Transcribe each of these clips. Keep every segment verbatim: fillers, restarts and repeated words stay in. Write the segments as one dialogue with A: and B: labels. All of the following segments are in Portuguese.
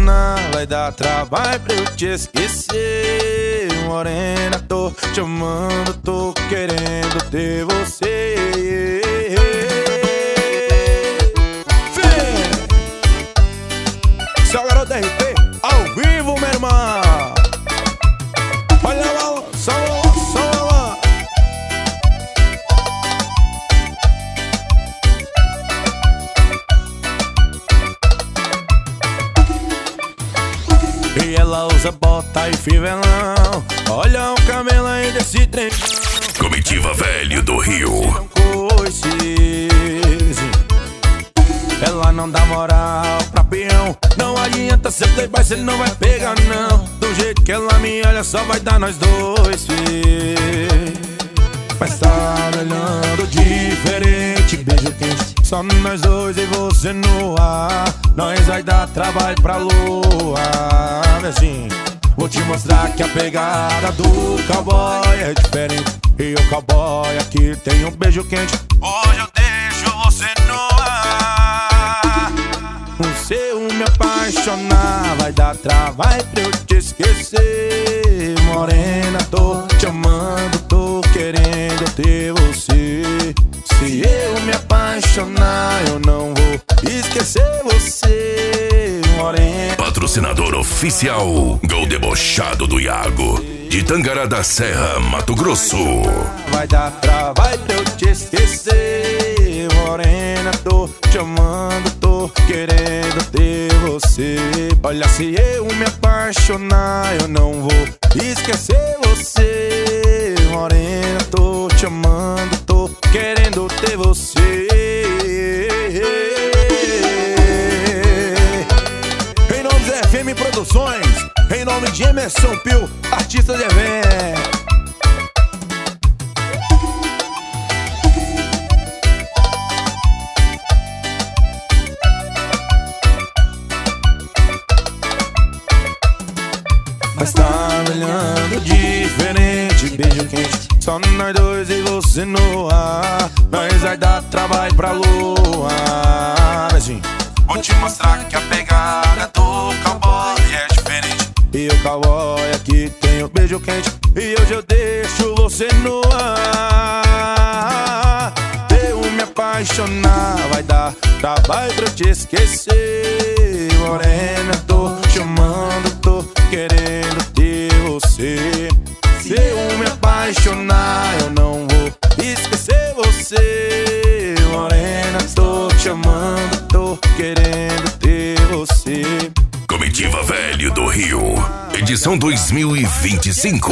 A: apaixonar, vai dar trabalho pra eu te esquecer. Morena, tô te amando, tô querendo ter você. Vem! Seu garoto R P, ao vivo, meu irmão. Olha lá, só lá, só lá. E ela usa bota e fivelão. Olha o camelo aí desse trem.
B: Comitiva Velho do Rio.
A: Ela não dá moral pra peão. Não adianta ser playboy se ele não vai pegar não. Do jeito que ela me olha só vai dar nós dois, filho. Mas tá olhando diferente, beijo quente, só nós dois e você no ar. Nós vai dar trabalho pra lua, assim. Vou te mostrar que a pegada do cowboy é diferente. E o cowboy aqui tem um beijo quente. Hoje eu deixo você no ar. No seu me apaixonar, vai dar trabalho pra eu te esquecer. Morena, tô te amando, tô querendo ter você. Se eu me apaixonar, eu não vou esquecer você, morena.
B: Patrocinador oficial Gol Debochado do Iago, de Tangará da Serra, Mato Grosso.
A: Vai dar trabalho pra eu te esquecer. Morena, tô te amando, tô querendo ter você. Olha, se eu me apaixonar, eu não vou esquecer você. Morena, tô te amando, tô querendo ter você. Em nome de F M Produções, em nome de Emerson Pio, artista de evento. Mas tá olhando diferente, beijo quente, só nós dois e você no ar. Nós vai dar trabalho pra lua, assim. Vou te mostrar que a pegada do cowboy é diferente. E o cowboy aqui tem um beijo quente. E hoje eu deixo você no ar. Eu me apaixonar, vai dar trabalho pra eu te esquecer. Morena, tô te amando, tô querendo ter você. Se eu me apaixonar, eu não vou esquecer você. Morena, tô te amando, tô querendo ter você.
B: Comitiva Velho do Rio, edição dois mil e vinte e cinco.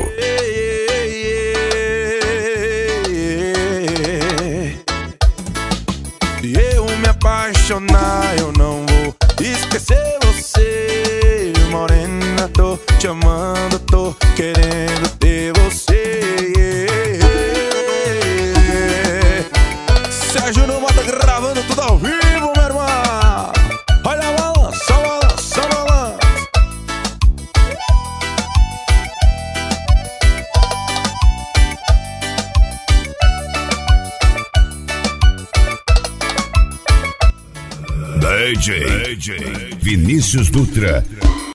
A: Se eu me apaixonar, eu não vou esquecer você. Morena, tô te amando, tô querendo ter você. Sérgio no Mota gravando tudo ao vivo, meu irmão. Olha a bola, só bola, só bola.
B: D J, D J Vinícius Dutra.